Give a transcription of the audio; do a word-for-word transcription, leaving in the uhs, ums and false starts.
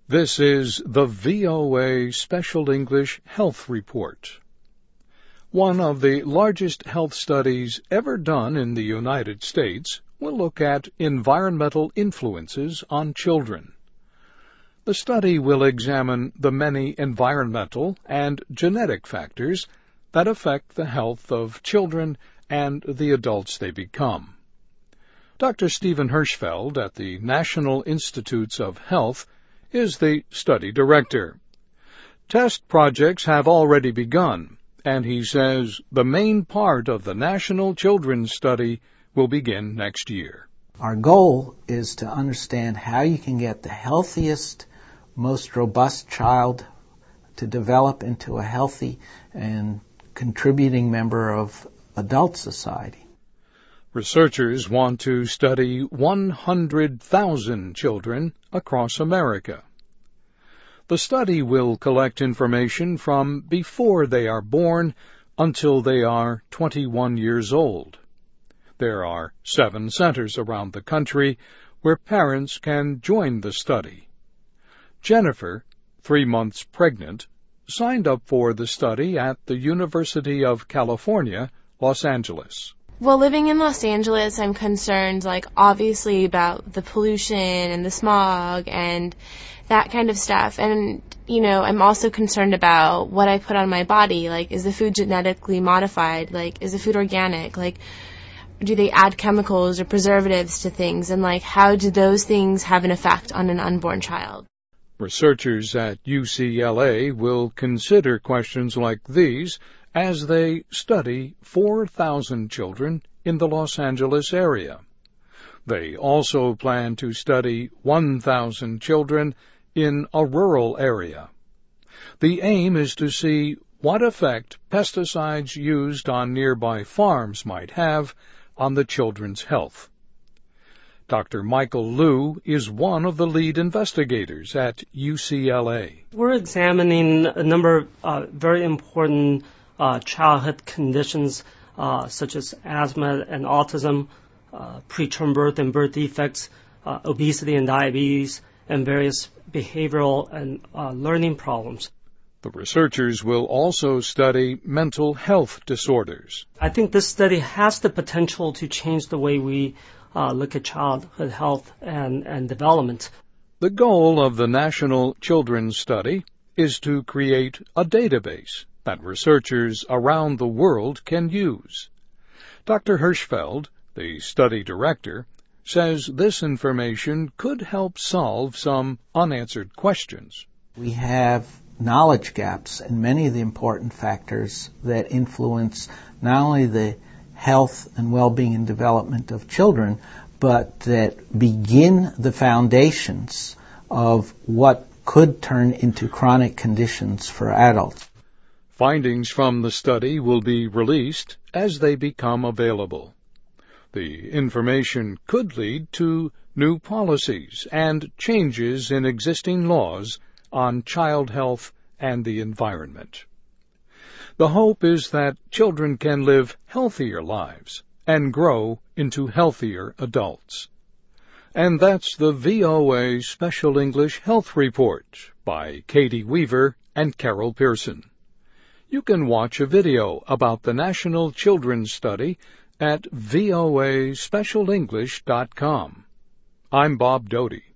This is the V O A Special English Health Report. One of the largest health studies ever done in the United States will look at environmental influences on children. The study will examine the many environmental and genetic factors that affect the health of children and the adults they become. Doctor Stephen Hirschfeld at the National Institutes of Health is the study director. Test projects have already begun, and he says the main part of the National Children's Study will begin next year. Our goal is to understand how you can get the healthiest, most robust child to develop into a healthy and contributing member of adult society. Researchers want to study one hundred thousand children across America. The study will collect information from before they are born until they are twenty-one years old. There are seven centers around the country where parents can join the study. Jennifer, three months pregnant, signed up for the study at the University of California, Los Angeles. Well, living in Los Angeles, I'm concerned, like, obviously about the pollution and the smog and that kind of stuff. And, you know, I'm also concerned about what I put on my body. Like, is the food genetically modified? Like, is the food organic? Like, do they add chemicals or preservatives to things? And, like, how do those things have an effect on an unborn child? Researchers at U C L A will consider questions like these as they study four thousand children in the Los Angeles area. They also plan to study one thousand children in a rural area. The aim is to see what effect pesticides used on nearby farms might have on the children's health. Doctor Michael Liu is one of the lead investigators at U C L A. We're examining a number of uh, very important uh, childhood conditions uh, such as asthma and autism, uh, preterm birth and birth defects, uh, obesity and diabetes, and various behavioral and uh, learning problems. The researchers will also study mental health disorders. I think this study has the potential to change the way we uh, look at childhood health and, and development. The goal of the National Children's Study is to create a database that researchers around the world can use. Doctor Hirschfeld, the study director, says this information could help solve some unanswered questions. We have knowledge gaps in many of the important factors that influence not only the health and well-being and development of children, but that begin the foundations of what could turn into chronic conditions for adults. Findings from the study will be released as they become available. The information could lead to new policies and changes in existing laws on child health and the environment. The hope is that children can live healthier lives and grow into healthier adults. And that's the V O A Special English Health Report by Katie Weaver and Carol Pearson. You can watch a video about the National Children's Study at V O A special english dot com. I'm Bob Doty.